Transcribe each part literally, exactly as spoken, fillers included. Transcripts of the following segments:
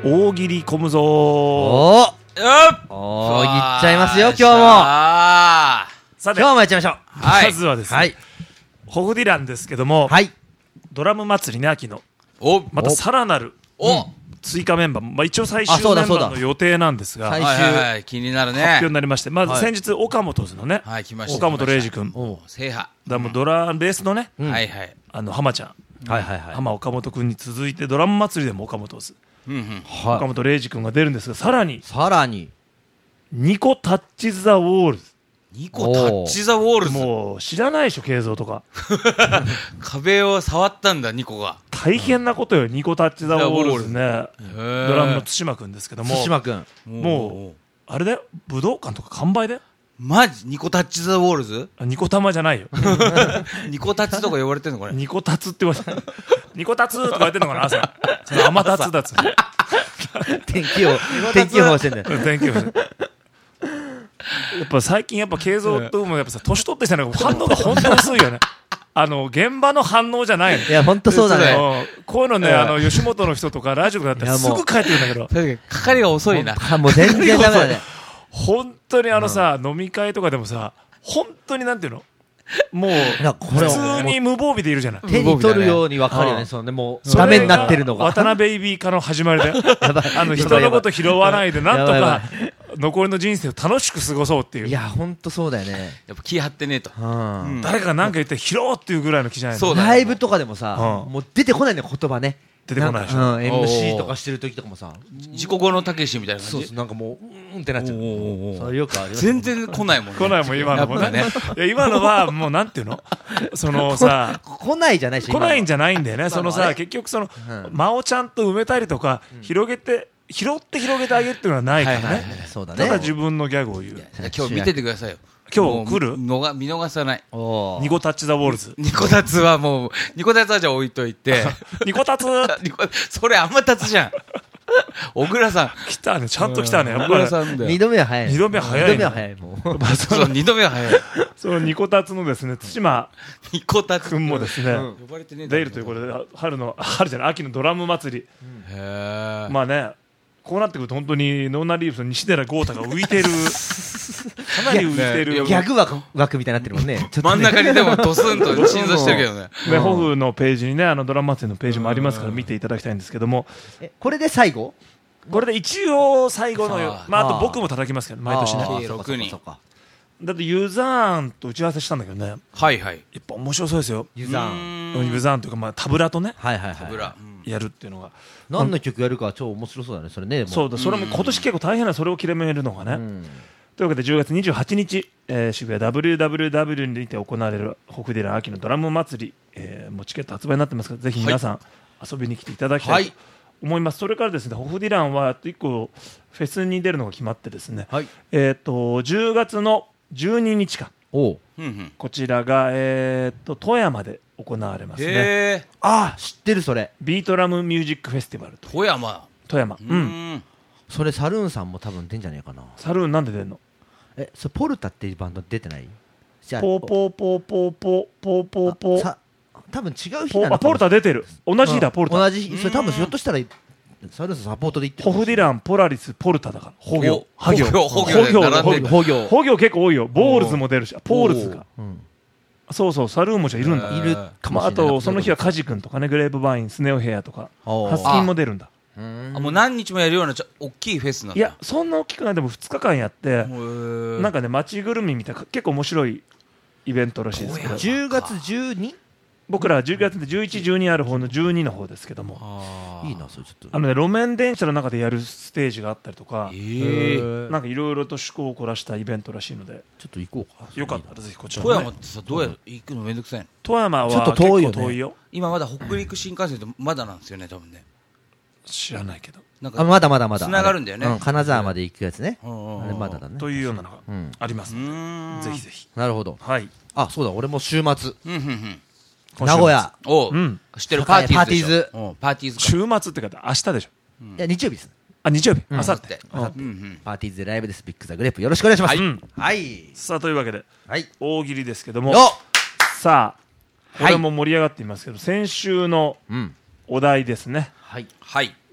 大喜利込むぞー。 おーおーいっちゃいますよ今日も。 さて今日もやっちゃいましょう。 はい、まずはですね、はい、ホフディランですけども、はい、ドラム祭りね、秋のおまたさらなるお追加メンバー、まあ、一応最終メンバーの予定なんですが、 最終、はいはい、気になるね、 発表になりまして、まず先日、はい、岡本のね、はい、来ました岡本礼二君、 制覇だもうドラベースのね、 うん、はいはい、 あの浜ちゃん、はいはいはい、浜岡本君に続いてドラム祭りでも岡本ズ、うんうん、岡本礼二君が出るんですが、さらにさらにニコタッチザウォールズ、 ニコタッチザウォールズ、 もう知らないでしょ、慶三とか壁を触ったんだ、ニコが。 大変なことよ、ニコタッチザウォールズね。ドラムの対馬くんですけども、 対馬くんもうあれだよ、武道館とか完売だよ。 マジニコタッチザウォールズ、 ニコ玉じゃないよニコタッチとか呼ばれてんのこれ。 ニコタツって言われてニコタツとか言ってんのかな、朝そのアマタツだっつ天気予報天気予報してんだよ天気予報やっぱ最近やっぱ慶三ともやっぱさ、年取ってきたら反応が本当に薄いよねあの現場の反応じゃないの。 いや本当そうだね。 こういうのね、あの吉本の人とかラジオだったらすぐ帰ってくるんだけど、 確かにかかりが遅いな。 もう全然ダメだね本当にあのさ、飲み会とかでもさ、本当になんていうの、もう普通に無防備でいるじゃない。 手に取るように分かるよね、そのね、もうダメになってるのが渡辺ベイビー化の始まりだよあの人のこと拾わないでなんとか残りの人生を楽しく過ごそうっていう。 いや本当そうだよね。 やっぱ気張ってねえと、 うん、誰か何か言って拾おうっていうぐらいの気じゃないの。 そうライブとかでもさ、うん、もう出てこないんだよ言葉ね。 出てこないでしょ、 うん、エムシー とかしてる時とかもさ、 自己語のたけしみたいな感じ。 そうそう、なんかもううんってなっちゃう。それよくあります。 全然来ないもんね。 来ないもん今のもね。ねいや今のはもうなんていうの、そのさ来ないじゃないし、 来ないんじゃないんだよね。そのさ結局その、うん、間をちゃんと埋めたりとか、うん、広げて拾って広げてあげるっていうのはないからね。はいはいはい、そうだね。ただ自分のギャグを言う。 今日見ててくださいよ。 今日来るのが見逃さない。 ニコタッチザウォールズ。 ニコタツはもうニコタツはじゃあ置いといてニコタツそれあんまタツじゃん小倉さん来たね、ちゃんと来たね。 小倉さんだよ。 二度目は早い。 二度目は早い。 二度目は早い。もうそう二度目は早い。 そのニコタツのですね、対馬ニコタツ君もですね、出るということで、春の春じゃない秋のドラム祭り。へえ。まあね。こうなってくると本当にノーナリーブスの西寺豪太が浮いてるかなり浮いてるギャグ枠枠みたいになってるもんね。 真ん中にでもドスンと鎮座してるけどね。 でホフのページにね、あのドラマ祭りのページもありますから見ていただきたいんですけども、 えこれで最後？ これで一応最後のよ。まああと僕も叩きますけど毎年ね。 ろくにんだってユザーンと打ち合わせしたんだけどね。 はいはい。 やっぱ面白そうですよ。 ユザーンユザーンというかまあタブラとね。 はいはいはい。 タブラやるっていうのが何の曲やるか超面白そうだねそれね。 そうだ、それも今年結構大変な、それを決めるのがね。というわけでじゅうがつにじゅうはちにち、えー、渋谷 ダブリューダブリューダブリュー にて行われるホフディラン秋のドラム祭り、えー、もうチケット発売になってますから、ぜひ皆さん遊びに来ていただきたいと思います。はい、それからですね、ホフディランはいっこフェスに出るのが決まってですね、はい、えー、とじゅうがつのじゅうににちかこちらが、えー、と富山で行われますね。 ああ知ってるそれ、 ビートラムミュージックフェスティバルと。 富山富山、うん、 それサルーンさんも多分出んじゃないかな。 サルーンなんで出んの？ え、それポルタっていうバンド出てない？ じゃあポーポーポーポーポーポーポーポー多分違う日なの。 あ、ポルタ出てる。同じ日だ、ポルタ。 同じ日。それ多分ひょっとしたらサルーンさんサポートで行ってる。 ホフディラン、ポラリス、ポルタだから。ホ行、ハ行、 ホ行、 ホ行、ホ行結構多いよ。ボールズも出るし、ポールズが。そうそう、サルーンもじゃいるんだ。 いるかもしれない。 あとその日はカジ君とかね、グレープバイン、スネオヘアとか、ハスキンも出るんだ。 あ、もう何日もやるような大きいフェスなんだ。 いや、そんな大きくない。でもふつかかんやって、なんかね、街ぐるみみたいな結構面白いイベントらしいですけど。 じゅうがつじゅうに？ 僕らはじゅうがつでじゅういち、じゅうにある方のじゅうにの方ですけども、 いいなそれちょっと。 あのね、路面電車の中でやるステージがあったりとか、なんかいろいろと趣向を凝らしたイベントらしいので、 ちょっと行こうか。 よかったらぜひこちら。 富山ってさ、どうやる行くのめんどくさいの？ 富山はちょっと遠いよね。 結構遠いよ。 今まだ北陸新幹線とまだなんですよね、多分ね。 知らないけど。 あ、まだまだまだ。 繋がるんだよね。 金沢まで行くやつね。あれまだだね。 というようなのがあります。ぜひぜひ。 なるほど。 はい。 あ、そうだ、俺も週末。名古屋。 おう、知ってるパーティーズ。パーティーズ。 パーティーズ。週末って方、明日でしょ。 いや、日曜日です。 あ、日曜日。あさって。 パーティーズでライブです。ビッグザグレープ。よろしくお願いします。はい。 さあ、というわけで、大喜利ですけども、さあ、これも盛り上がっていますけど、先週のお題ですね。 はい。はい。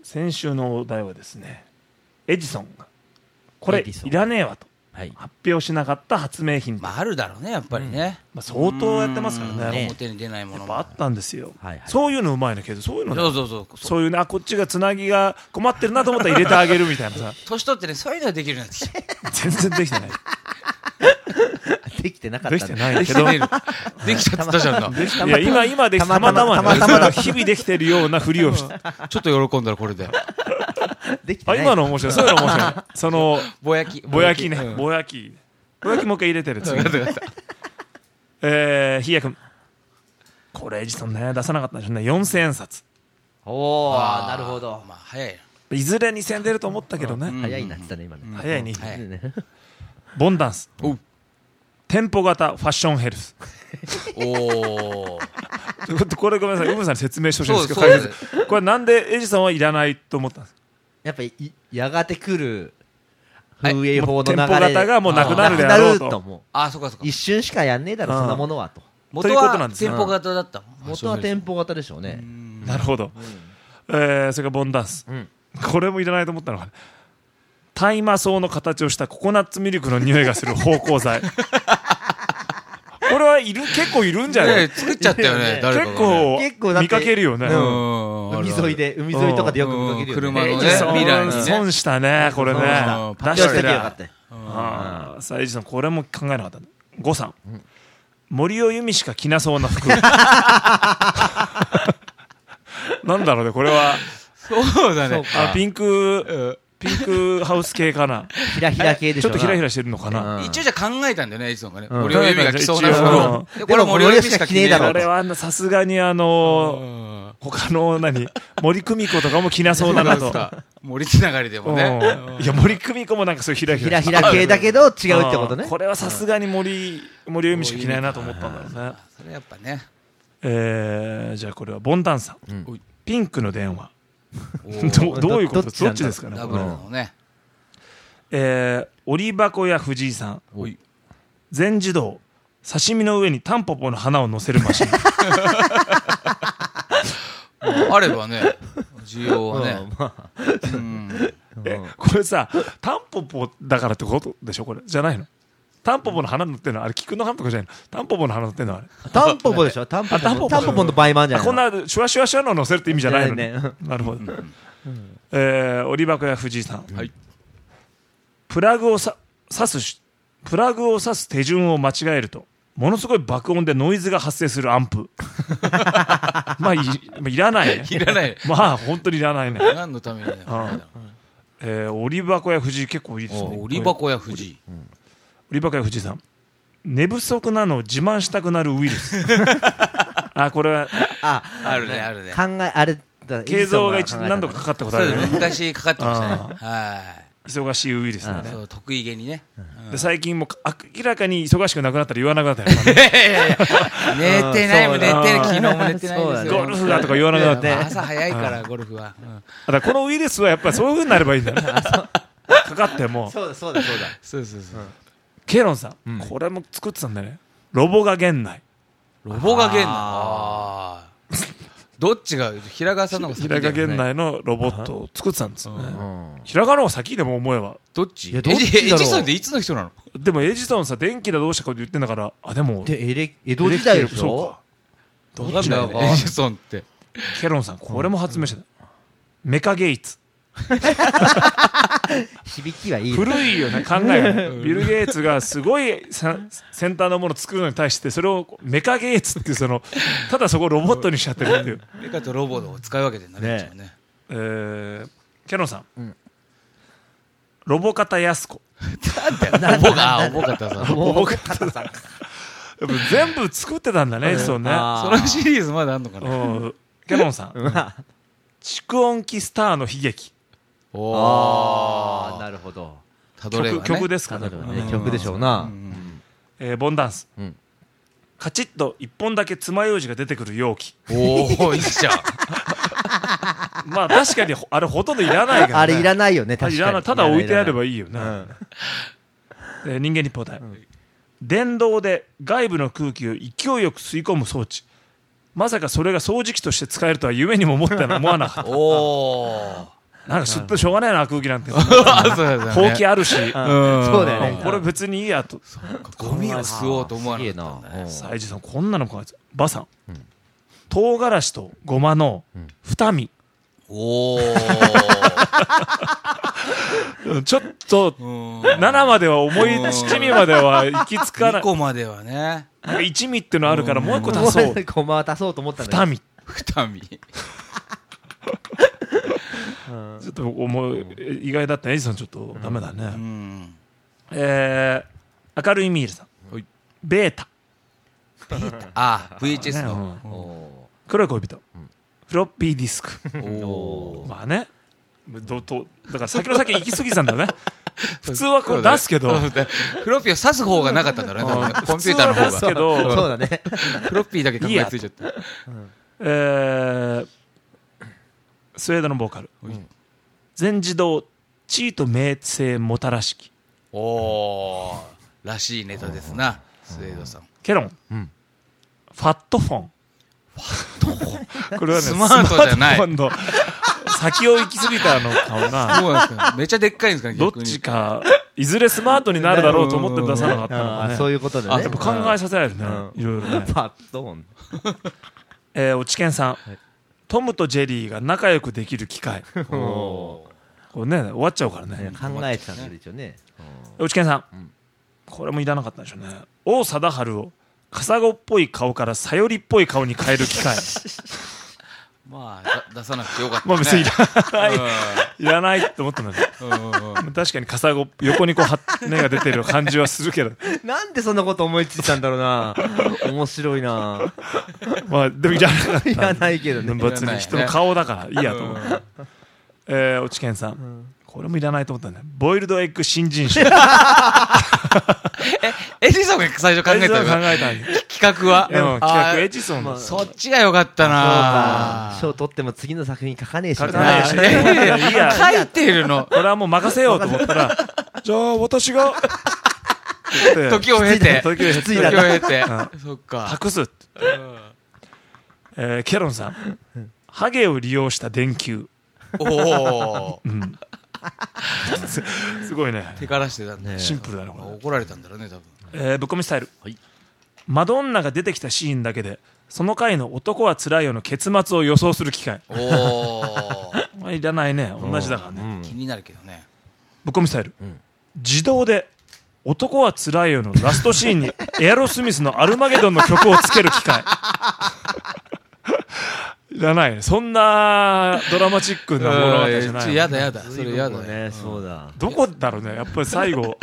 先週のお題はですね、エジソンがこれエジソンいらねえわとはい。 発表しなかった発明品、 まああるだろうねやっぱりね、 まあ、相当やってますからね。 ね表に出ないものもやっぱあったんですよ、 はいはいそういうのうまいねけど、そういうのそうそうそうそういうね、あこっちがつなぎが困ってるなと思ったら入れてあげるみたいなさ年取ってねそういうのができるようになってきた全然できてないできてなかったできてないけどできてねえできたって言ったじゃんなできいや今今できたたまたまたまたまね日々できてるようなふりをしてちょっと喜んだらこれでできてない。 あ今の面白いそういうの面白いそのぼやきぼやきねうんぼやきぼやきもう一回入れてる次分かった分かったえー、ひやくんこれエジソンね出さなかったんでしょうねよんせんえんさつおー、 あーなるほど。 まあ早いいずれにせん出ると思ったけどね、 うん早いなって言ったね、今ね。 早いに、 早いねボンダンスおう店舗型ファッションヘルスおーこれごめんなさい、ウムさんに説明してほしいんですけど、 そうそう解説これなんでエジソンはいらないと思ったんですか。 やっぱり、いやがて来る風営法の流れ。 もう店舗型がもうなくなるであなくなるろうとと思う。 あそっかそっか一瞬しかやんねえだろ、 うんそんなものはと。 元ということなんはですね店舗型だったの元は店舗型でしょうね。 なるほど、えーそれからボンダンス、 うんこれもいらないと思ったのかな。大麻草の形をしたココナッツミルクの匂いがする芳香剤これはいる結構いるんじゃない、 ね作っちゃったよねね誰かがね結構結構だって見かけるよね、 うん海沿いで、海沿いとかでよく見かけるよね。 うん車のねエジソン未来にね損したねこれねそうそう出し出しててりゃよかったよ。 あーさあエジソンこれも考えなかったごさん、森尾由美しか着なそうな服なんだろうねこれはそうだねあピンクうんピンクハウス系かなひらひら系でしょ。 ちょっとヒラヒラしてるのかな、 うん一応じゃあ考えたんだよねエジソンがねうん森尾由美が着そうな服うんをでこれ森尾由美しか着ねえだろこれはさすがにあのうん他の何森久美子とかも着なそうだなと森つながりでもねうんいや森久美子もなんかそういうヒラヒラひらひら系だけど違うってことねうん。これはさすがに森森尾由美しか着ないなと思ったんだろうねそれやっぱねえーじゃあこれはボンタンさん、 うんピンクの電話おーどどういうことどどっちなんだっちですかねダブルのねえー、折箱や藤井さんおい全自動刺身の上にタンポポの花を乗せるマシンあればね需要はねうんまあうんえこれさタンポポだからってことでしょこれじゃないのタンポポの花乗ってるのあれ菊の花とかじゃないのタンポポの花乗ってるのあれタンポポでしょタンポポの。 あタンポポタンポポの倍満じゃないあこんなシュワシュワシュワの乗せるって意味じゃないのねねねなるほど、えー、折箱や藤井さん、 はいプラグをさ刺すしプラグを刺す手順を間違えるとものすごい爆音でノイズが発生するアンプまあいまあいらないねいらないまあ本当にいらないね、 何のためにねえー、折箱や藤井結構いいですね折り箱や藤井折箱や藤井さん寝不足なのを自慢したくなるウイルスあこれはあ、 あるねあるね考え、あれだ、 慶三が一エジソン何度かかかったことそうだあるよねね昔かかってましたねは忙しいウイルスだねいそう得意げにねで最近も明らかに忙しくなくなったら言わなくなったよね寝てないもん寝てないうん昨日も寝てないですよゴルフだとか言わなくなって朝早いからゴルフはうんだからこのウイルスはやっぱりそういう風になればいいんだよねかかってもそうだ、そうだ、そうだ。 そうそうそうケロンさん、これも作ってたんだねロボが源内ロボが源内あーどっちが平川さんの方が先だ平よね賀源内のロボットを作ってたんですよねうん平賀の方が先でも思えばどっちいやどっちだろうエジエジソンっていつの人なのでもエジソンさ電気だどうしたかって言ってんだからあでもで、エレ、江戸時代でしそうょかどっちだよわかんないエジソンってケロンさんこれも発明した、メカゲイツ響きはいい。 古いよね考えがねビル・ゲイツがすごいさ先端のものを作るのに対してそれをメカゲイツっていうそのただそこをロボットにしちゃってるっていう、 メカとロボを使い分けてんだねね一応ねえー、ケロンさん、 うんロボカタヤスコロボがあ重かったさもう、肩さん。 やっぱ全部作ってたんだねエジソンねあそのシリーズまだあんのかなうんケロンさんうわ蓄音機スターの悲劇おあー、 ーなるほど。 たどればね曲曲ですかねたどればね、曲でしょうな。 えーボンダンス、 うんカチッと一本だけ爪楊枝が出てくる容器おおいいじゃんまあ確かにほあれほとんどいらないけど、ね、 あれいらないよね、 あ確かに。 いらないただ置いてあればいいいよね、 うんえー人間日報隊、電動で外部の空気を勢いよく吸い込む装置まさかそれが掃除機として使えるとは夢にも思って思わなかった。 おー。 なんか吸ってしょうがないな空気なんて。 あそうだよねほうきあるし、 うんそうだよねこれ別にいいやと。 ゴミを吸おうと思わなかったんだね。 すげえなサイジさんこんなのかバさん、唐辛子とごまの二味、 おー。 ちょっとうんななまでは思い七味までは行き着かない。 にこまではね。 なんか一味っていうのあるからもう一個も足そう。 ごま足そうと思ったんだ二け味。 二味。 ちょっと思う意外だったエジソンちょっとダメだね。 うん。 えー、明るいミールさん、 はいベータ、 あ、ブイエイチエスねの。 うんど。お黒い恋人、フロッピーディスク。 おー。 まあね、どとだから先の先行き過ぎたんだよね。普通はこう出すけど、 そうだねフロッピーを刺す方がなかったんだろうね多分ね。コンピューターの方が。 普通は出すけど、 ーそうだね。 フロッピーだけ考えついちゃった。 えー、スウェードのボーカル、全自動地位と名声もたらしきおー。らしいネタですな、スウェードさん。 ケロン、 うんファットフォン。これはね、 スマートじゃないスマートフォンの先を行き過ぎたあの顔が、 そうなんですか。めっちゃでっかいんですかね、 どっ逆に。 ちか、いずれスマートになるだろうと思って出さなかったのがね。 あーそういうことだね。 やっぱ考えさせられるね。 うんいろいろね。 パッドン。 えー、おちけんさん、トムとジェリーが仲良くできる機会。 おこれね、終わっちゃうからね。 考えてたんだけど一応ね。 おちけんさん、 んこれもいらなかったんでしょうね。王貞治をカサゴっぽい顔からサヨリっぽい顔に変える機会。 まあ、だ出さなくてよかったね。 まあ別にいらない、いらないって思ったんだけど。 うんうんうん確かにカサゴ、横にこうは目が出てる感じはするけど。 なんでそんなこと思いついたんだろうな。面白いな。 まあ、でもいらなかった。 いらないけどね。 別に人の顔だからいいやと思う。えー、おちけんさん、これもいらないと思ったんだよ。ボイルドエッグ新人種。 エジソンが最初考えたの考がえたんだよ。 企画は。 うん企画エあジソンの。 ーそっちがよかったそうかな。 賞取っても次の作品書かねえし。 書かないしあーいいや書いてるの。 これはもう任せようと思ったら、じゃあ私が、 時を経て。 時を経てついだ時を経てう。 そっか。 託すって。えー、ケロンさん、ハゲを利用した電球。 おお。 うん。すすごいね。 手からしてたんだね。 シンプルだねこれ。 怒られたんだろうね、多分。 えー、ぶっ込みスタイル、 はいマドンナが出てきたシーンだけでその回の男はつらいよの結末を予想する機会。 おお。 まあいらないね、同じだからね。 うん気になるけどね。 ぶっ込みスタイル、 ん自動で男はつらいよのラストシーンにエアロスミスのアルマゲドンの曲をつける機会。いらないね、そんなドラマチックな物語じゃない。 やだやだ。それやだね。 ね。そうだ。 どこだろうね、やっぱり最後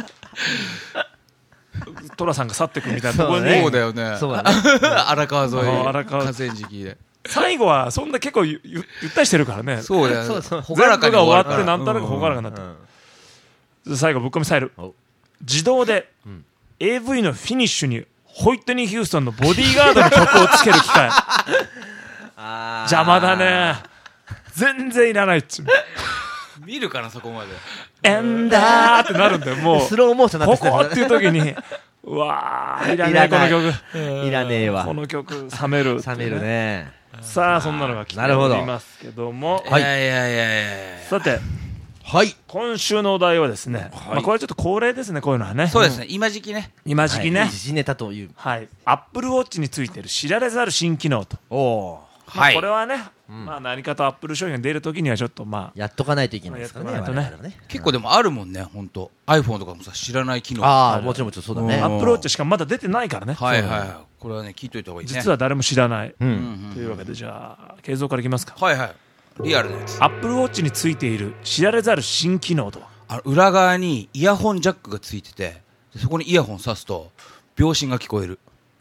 トラさんが去ってくみたいなところに、 そうねそうだよね。 そうだね。 荒川沿い。 あ荒川河川敷で。 最後はそんな結構ゆゆゆったりしてるからね。 そうだよね。 そうそうほがらかに終わるから。 全部が終わってなんとなくほがらかになってうん最後ぶっ込みスタイル、 お自動でんエーブイ のフィニッシュにホイットニー・ヒューストンのボディーガードの曲をつける機会。 あー邪魔だね、全然いらないっつうの。 見るかな、そこまで。 エンダーってなるんだよ、もうスローモーションになってここっていう時にうわーいらないこの曲、 いらねえわこの曲冷めるっていう冷めるね。 さあそんなのが来てなるほどおりますけども、 いやいやいやいやいや。 さてはい。 今週のお題はですね、まあ、これはちょっと恒例ですね、こういうのはね。 そうですね、今時期ね。 今時期ね、 時事ネタという。 はい、アップルウォッチについている知られざる新機能と、 おお。 まあはいこれはね、まあ、何かとアップル商品が出るときにはちょっとまやっとかないといけないですからね。 やっとかないとね我々はね。 結構でもあるもんね、ほんと。iPhone とかもさ、知らない機能。 ああ、もちろんもちろんそうだあ、 ね。 アップルウォッチしかまだ出てないからね、 はいはいはい。これはね、聞いといた方がいいね。 実は誰も知らない、 う。 うんんというわけで、じゃあ継続からいきますか。 はいはい。リアルなやつ。 アップルウォッチについている知られざる新機能とは。 あの裏側にイヤホンジャックがついてて、でそこにイヤホン挿すと、秒針が聞こえる。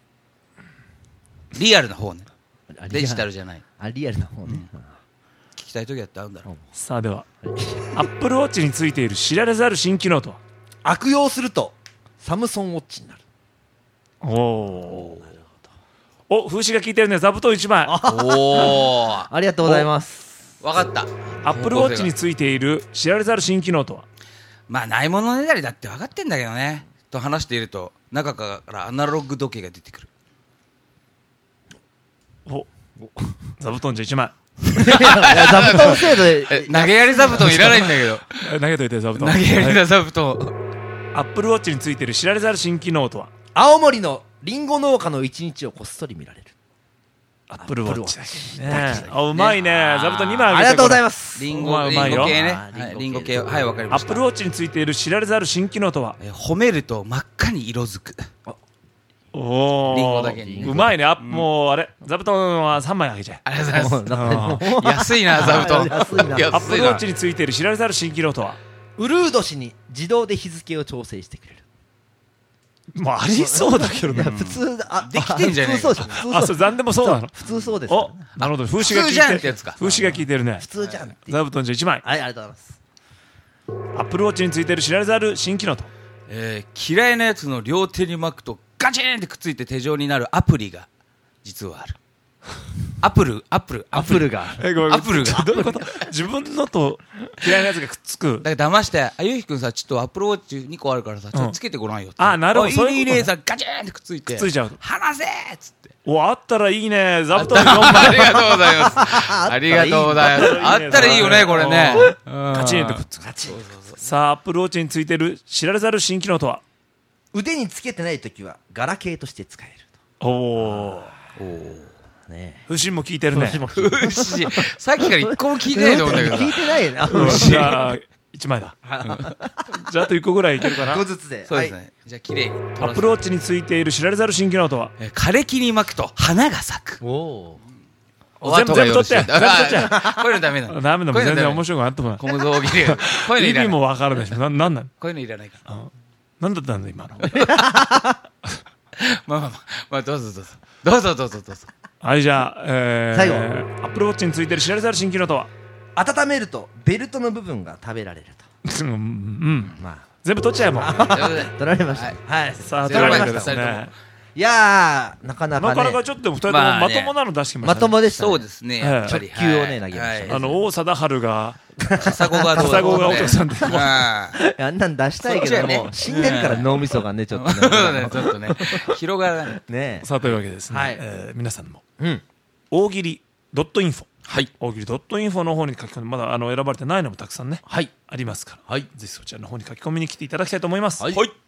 リアルな方ね。デジタルじゃない。 あ、リアルな方ね。 聞きたい時だってあるんだろう。 さあではアップルウォッチについている知られざる新機能とは。 悪用すると、サムソンウォッチになる。 おおお風刺が効いてるね、座布団いちまい。 おー。 ありがとうございます。 わかった。 アップルウォッチについている知られざる新機能とは。 まあ、ないものねだりだって分かってんだけどね。と話していると、中からアナログ時計が出てくる。 お座布団じゃいちまいや座布団制度でえ投げやり座布団いらないんだけど。 い投げといて座布投団。 げやりな座布団。 アップルウォッチについている知られざる新機能とは。 青森のリンゴ農家の一日をこっそり見られる。 アップルウォッチだけねだけあうまいね座布団にまいあげてありがとうございまます。 リンうまゴ、リいうまいよンゴ系ね。 あーはい、リリンゴ系ンゴ系。はい、わかりました。 アップルウォッチについている知られざる新機能とは。 え褒めると真っ赤に色づく。 おおリンゴだけにうまいねあもうあれ座布団はさんまいあげちゃえ。 ありがとうございます。 もうなんか安いな、座布団。 安いなアップルウォッチについている知られざる新機能とは。 ウルー年に自動で日付を調整してくれる。 もうありそうだけどねいや普通あできてんじゃねえか普通そうじゃん。普通あそれ残でもそうなの。 普通そうです。 おなるほど風刺が効普通じゃんいるっててやつか。 風刺が効いてるね。 普通じゃんって。 座布団じゃいちまい。 はい、ありがとうございます。 アップルウォッチについている知られざる新機能と。 えー嫌いなやつの両手に巻くとガチーンってくっついて手錠になるアプリが実はある。アップル、アップル、 アップルが。 えごめんアップルがどういうこと自分のと嫌いなやつがくっつく。 だから騙して、あ、ゆうひくんさ、ちょっとアップルウォッチにこあるからさ、ちょっとつけてごらんよって。 あなるほどあいいそういうことねねいいねさ、ガチーンってくっついて。 くっついちゃう離せーっつって。 おあったらいいね座布団よんまいありがとうございます。ありがとうございます。あったらいいよね、これね。 カチンとくっつく。さあアップルウォッチについている知られざる新機能とは。 腕につけてないときはガラケーとして使えるおおおーと。ね風神も効いてるね。 私もうしさっきから一個も聞いてないと思うんだけど聞いさ。 てないよね。あうんじゃあいちまいだ。じゃああといっこぐらいいけるかな。 ごずつで。はい。 そうですね。じゃあ、綺麗に。 アップルウォッチについている知られざる新機能とは。 えー枯れ木に巻くと花が咲く。 おお。 お後がよろしい全部取って全部取っちゃあこういうのダメなの。 ダメだもんこういうのダメ全然面白くなってもない。 小無造切り。こういうのいらない。 意味もわかるでしょ。ななんなんこういうのいらないから。 なんだったんだ今の。 まあまあまあ、まあ、どうぞどうぞ。どうぞどうぞどうぞ。 はいじゃあえー最後アップルウォッチについている知られざる新機能とは。 温めるとベルトの部分が食べられると。 うんうんま全部取っちゃえもう。 ということであ、取られました。はい。 さあ取られましたというわけでですね。 いやー、なかなかねなかなか、ちょっと二人ともまあねまともなの出してきましまたね。 ともでしたね。 そうですね。 ええやっぱり直球をねはい投げましたねはいあの王貞治がカサゴがどうカサゴが落としたんであああんなん出したいけど、 そっちはねもう死んでるから脳みそがね、ちょっとそうだねね。 ちょっとね、広がらない。 ねさあというわけでですね、 はいえー皆さんもうん。 大喜利ドットインフォはい。 大喜利ドットインフォの方に書き込んでまだあの選ばれてないのもたくさんねはい。 ありますから、 はい。 ぜひそちらの方に書き込みに来ていただきたいと思います。 はいはい。